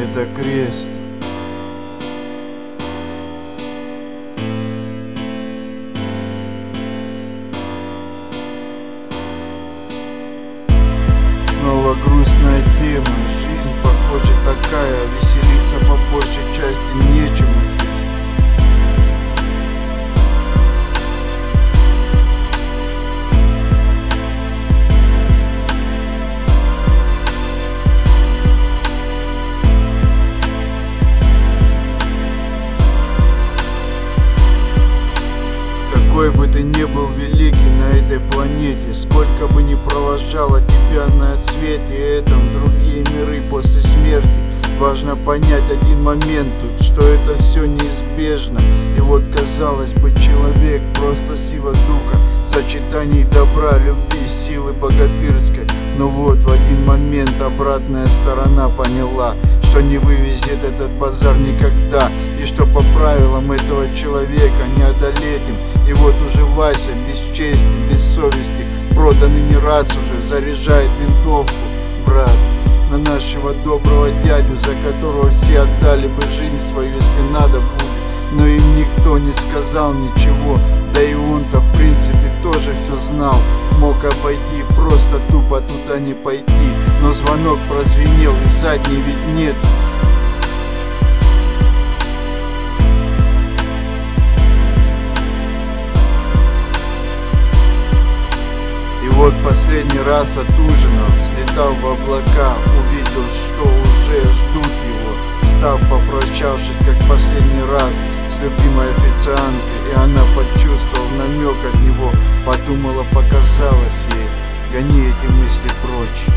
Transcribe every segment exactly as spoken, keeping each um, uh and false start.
Это крест. Снова грустная тема. Жизнь, похоже, такая. Веселиться по большей части нечему здесь. Какой бы ты ни был великий на этой планете, сколько бы ни провожало тебя на свете этом другие миры после смерти, важно понять один момент тут, что это все неизбежно. И вот, казалось бы, человек просто сила духа, сочетаний добра, любви, силы богатырской. Но вот в один момент обратная сторона поняла, что не вывезет этот базар никогда, и что по правилам этого человека не одолеть им. И вот уже Вася без чести, без совести, проданный не раз уже, заряжает винтовку. Брат, на нашего доброго дядю, за которого все отдали бы жизнь свою, если надо будет. Но им никто не сказал ничего, да и он-то в принципе тоже все знал. Мог обойти и просто тупо туда не пойти, но звонок прозвенел и задней ведь нет. И вот последний раз от ужина, слетав в облака, увидел, что уже ждут его. Встав, попрощавшись как последний раз с любимой официанткой, и она, почувствовав намек от него, подумала, показалось ей: гони эти мысли прочь.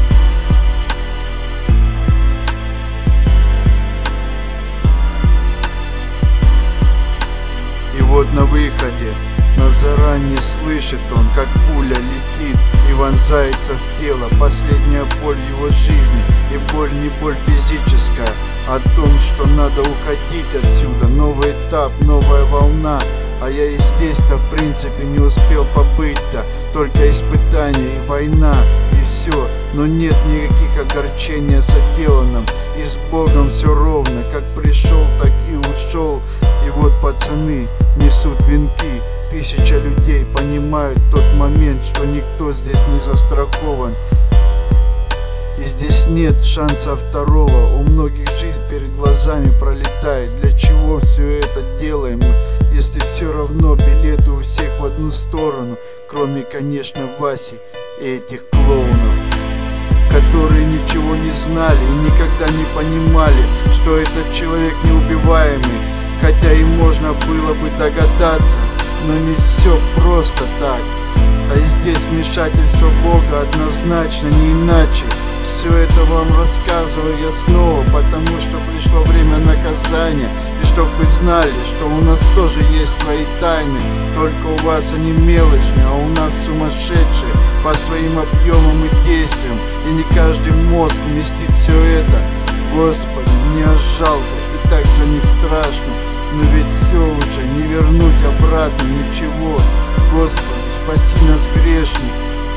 И вот на выходе, на заранее слышит он, как пуля летит и вонзается в тело. Последняя боль его жизни, и боль не боль физическая, а о том, что надо уходить отсюда. Новый этап, новая волна. А я и здесь-то в принципе не успел побыть-то. Только испытания и война, и все. Но нет никаких огорчений о соделанном. И с Богом все ровно, как пришел, так и ушел. И вот пацаны несут венки. Тысяча людей понимают тот момент, что никто здесь не застрахован. И здесь нет шанса второго. У многих жизнь перед глазами пролетает. Для чего все это делаем мы, если все равно билеты у всех в одну сторону? Кроме, конечно, Васи и этих клоунов, которые ничего не знали и никогда не понимали, что этот человек неубиваемый. Хотя и можно было бы догадаться, но не все просто так. А и здесь вмешательство Бога однозначно не иначе. Все это вам рассказываю я снова, потому что пришло время наказания. И чтоб вы знали, что у нас тоже есть свои тайны. Только у вас они мелочные, а у нас сумасшедшие по своим объемам и действиям. И не каждый мозг вместит все это. Господи, мне аж жалко, и так за них страшно. Но ведь все уже не вернуть обратно ничего. Господи, спаси нас, грешник.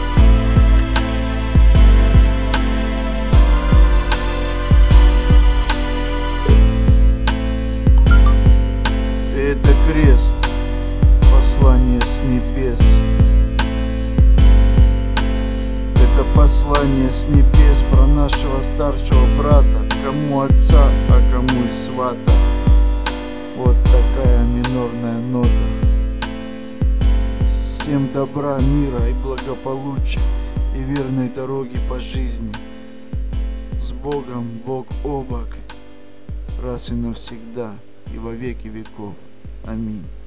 Это крест, послание с небес. Это послание с небес про нашего старшего брата, кому отца, а кому и свата. Вот такая минорная нота. Всем добра, мира и благополучия, и верной дороги по жизни. С Богом, Бог о бок, раз и навсегда, и во веки веков. Аминь.